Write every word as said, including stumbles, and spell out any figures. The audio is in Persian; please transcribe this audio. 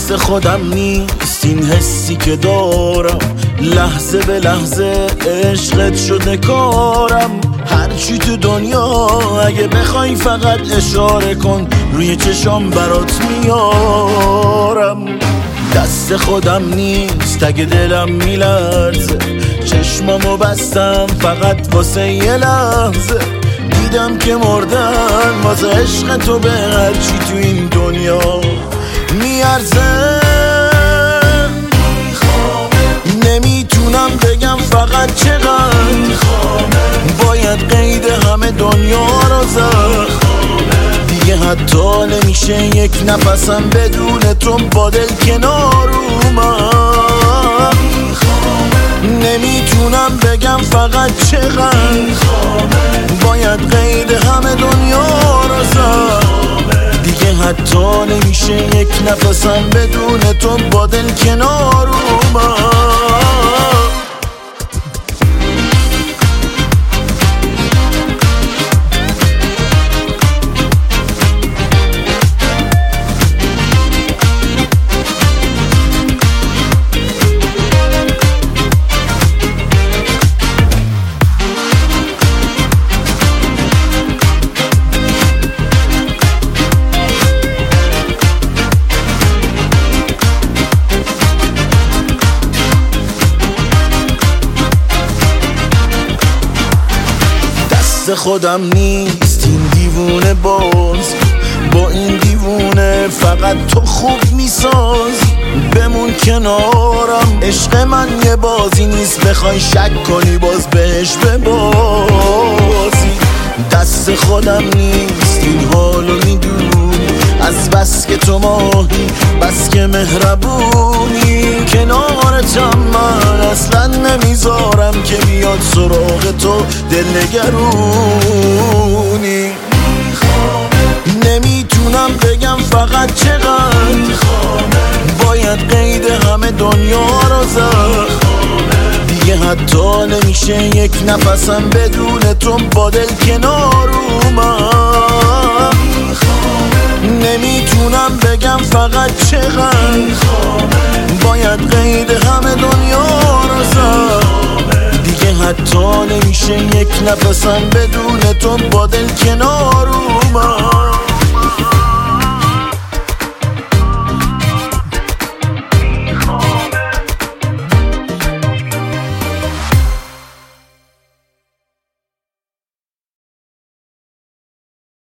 دست خودم نیست این حسی که دارم، لحظه به لحظه عشقت شده کارم. هرچی تو دنیا اگه بخوای فقط اشاره کن، روی چشام برات میارم. دست خودم نیست اگه دلم میلرزه، چشمامو بستم فقط واسه یه لحظه. دیدم که مردن واسه عشق تو به هرچی تو این دنیا میارزه. نمیتونم بگم فقط چقدر باید قید همه دنیا رو زد. دیگه حتی نمیشه یک نفسم بدون تو با دل کنار اومد. نمیتونم بگم فقط چقدر باید قید همه دنیا رو زد. دیگه حتی نمیشه یک نفسم بدون تو با دل کنار اومد. خودم نیست این دیوونه باز، با این دیوونه فقط تو خوب میسازی. بمون کنارم، عشق من یه بازی نیست بخوای شک کنی باز بهش ببازی. دست خودم نیست این حالو میدونی، از بس که تو ماهی بس که مهربونی. کنارتم من اصلا نمیذارم که بیاد سراغ تو دلنگرونی. نمیتونم بگم فقط چقدر باید قید همه دنیا رو زد. دیگه حتی نمیشه یک نفسم بدون تو با دل کنار اومد. نمیتونم بگم فقط چقدر باید قید همه دنیا رو زد. دیگه حتی نمیشه یک نفسم بدون تو با دل کنار اومد.